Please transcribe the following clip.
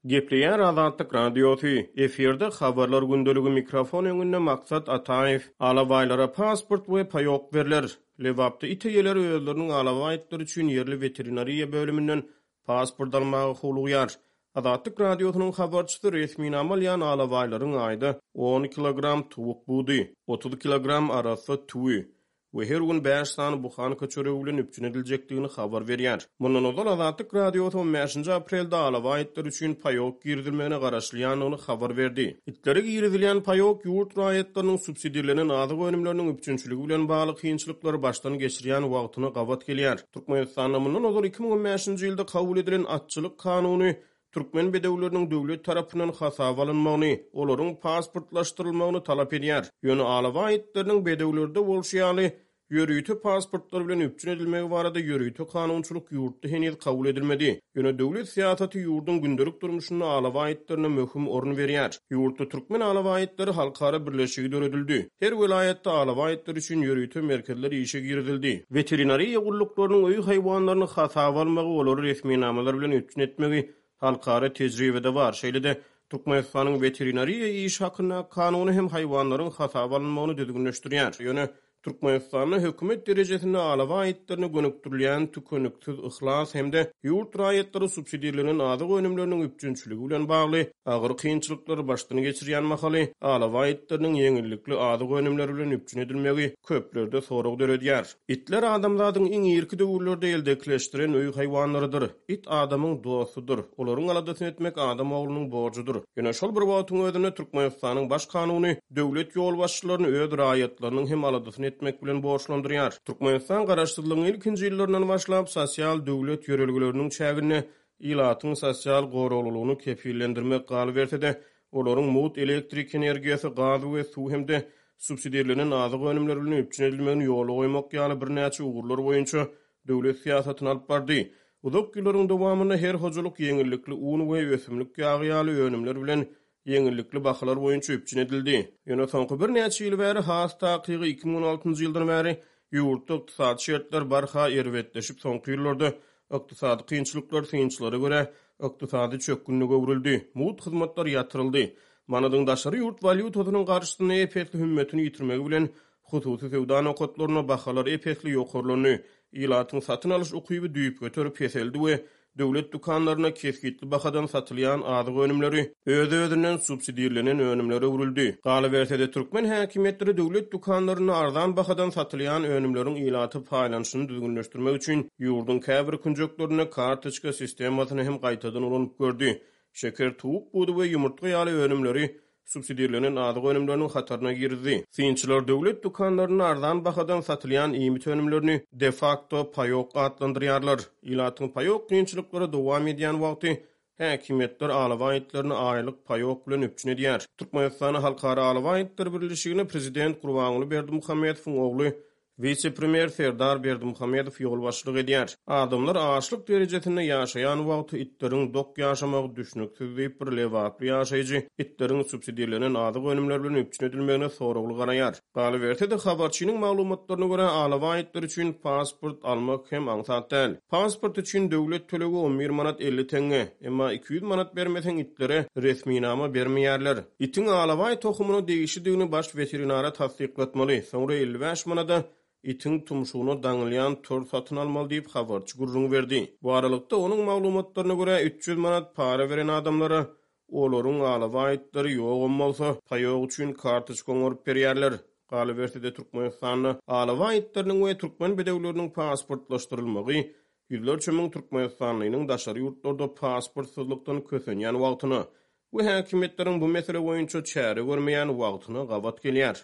Gepleyen Azadlyk Radiosu, efirde habarlar gündölügi mikrofon öňünde maksat Ataev, alabaylara pasport we payok berler. Lewapda iteýeler özleriniň alabaýtları üçin yerli veterinariýa bölüminden pasport almagy howlugyar. Azadlyk Radiosynyň habarçysy resmi amalyan alabaýlaryň aýda 10 kilogram tuwuk budy, 30 kilogram arasy tuwy we her gün 5 sany buhan köçöre bilen üpçün ediljekdigini habar berýär. Mundan ozal Azadlyk Radiosu 15-nji aprelde alabaýtlar üçin payok girdilmegine garaşlýanyny habar berdi. Itlere girdilýän payok ýurt raýatlarynyň subsidiýalenen azyk önümleriniň üpçünçiligi bilen bagly kynçylyklary başdan geçirýän wagtyna gabat gelýär. Türkmenistanda mundan ozal 2015-nji ýylda kabul edilen atçylyk kanuny Türkmen bedewleriniň döwlet tarapyndan hasap alynmagyny, olaryň pasportlaşdyrylmagyny talap edýär. Ýöne alabaýtlarynyň bedewlerde bolşýaly ýörüýti pasportlar bilen üpçün edilmegi barada ýörüýti kanunçylyk ýurtda henüz kabul edilmedi. Ýöne döwlet siýasaty ýurdun gündelik durmuşyna alabaýtlaryna möhüm orun berýär. Ýurtda türkmen alabaýtlary halkara birleşigi döredildi. Her vilayetde alabaýtlar üçin ýörüýti merkezleri işe girdildi. Veterinariýa gullyklarynyň öý haýwanlaryny hasap almagy, olary resmi namalar bilen üpçün etmegi halkara tejribede var. Şeýle-de Türkmenistanyň veterinariýa iş hakyna kanuny hem haýwanlaryň hasap alynmagyny düzgünleşdirýär. Ýöne Türkmenistanyň hökümet derejesinde alabaýtlaryny gönükdirýän tükönüksiz ihlas hemde ýurt raýatlary subsidiýalenen azyk önümleriniň üpçünçiligi bilen bagly agyr kynçylyklary başdan geçirýän mahaly alabaýtlarynyň ýeňillikli azyk önümleri bilen üpçün edilmegi köplerde sorag döredýär. Itler adamlaryň iň ýerki döwürlerde eldekleşdiren öý haýwanlarydyr. It adamyň dostudur. Olaryň aladasyny etmek adam oglunyň borjudur. Ýöne şol bir wagtyň özünde Türkmenistanyň baş kanuny döwlet ýol başçylaryny öz raýatlarynyň hem aladasyny etmek bilen borçlandyrýar. Türkmenistan garaşdyrlygynyň ilkinji ýyllaryndan başlap sosial döwlet ýörelgileriniň çägine ilatyň sosial goraglylygyny kepillendirmek galy berse-de, olaryň mut elektrik energiýasy, gaz we suw hemde subsidiýalenen azyk önümleri bilen üpçün edilmegini ýola goýmak ýaly birnäçe ugurlar boýunça döwlet siýasatyny alyp bardy. Uzak ýyllaryň dowamyna her hojalyk ýeňillikli un we ösümlik ýagy ýaly önümler bilen ýeňillikli bahalar boýunça üpçün edildi. Ýöne soňky bir näçe ýyl bäri has takygy 2016-njy ýyldan bäri ýurtda ykdysady şertler barha erwetleşip soňky ýyllarda ykdysady kynçylyklar synçylara görä ykdysady çökgünlige öwrüldi. Mut hyzmatlar ýatyryldy. Manadyň daşary ýurt valyutasynyň garşysyna epetli hümmetini ýitirmegi bilen hususy sewda nokatlaryna bahalar epetli ýokarlany, ilatyň satyn alyş ukyby düýüp göterip keseldi we döwlet dukanlaryna keskitli bahadan satylýan azyk önümleri öz-özünden subsidiýalenen önümlere öwrüldi. Galy berse-de türkmen häkimetleri döwlet dukanlaryna arzan bahadan satylýan önümleriň ilaty paýlanyşyny düzgünleşdirmek üçin ýurdun käbir künjeklerine kartoçka sistemasyny hem gaýtadan uranyp gördi. Şeker, tuwuk budy we ýumurtga ýaly önümleri subsidiýalenen azyk önümleriniň hataryna girdi. Synçylar döwlet dukanlaryna arzan bahadan satylýan iýmit önümlerini de facto payok adlandyrýarlar. Ilatyň payok kynçylyklary dowam edýän wagty häkimetler alabaýtlaryny aýlyk payok bilen üpçün edýär. Türkmenistan Halkara Alabaýtlar Birleşigine prezident Gurbanuly Berdimuhammedowyň ogly vice-premier Serdar Berdimuhammedow ýol başçylyk edýär. Adamlar açlyk derejesinde ýaşaýan wagty itleriň dok ýaşamagy düşnüksiz diýip bir lewaply ýaşaýjy itlerin subsidiýalenen azyk önümler bilen üpçün edilmegine soragly garaýar. Galy berse-de habarçynyň maglumatlaryna görä alabaýtlar üçin pasport almak hem aňsat däl. Pasport üçin döwlet tölegi 11 manat 50 tenge, emma 200 manat bermeseň itlere resmi nama bermeýärler. Itin alabaý tohumyny değişidigini baş veterinara tasdiklatmaly. Soňra 55 manada itin tumşuğunu daňylýan tör satyn almaly diýip habarçy gurrun berdi. Bu aralykda onuň maglumatlaryna görä 300 manat para beren adamlara olaryň alabaýtlary ýok bolsa payok üçin kartoçka goňurup berýärler. Galy berse-de Türkmenistanyň alabaýtlarynyň we türkmen bedewleriniň pasportlaşdyrylmagy ýyllarça müň Türkmenistanyň daşary ýurtlarda pasportsuzlukdan kösenýän wagtyna we häkimetleriň bu mesele boýunça çäre görmeýän wagtyna gabat gelýär.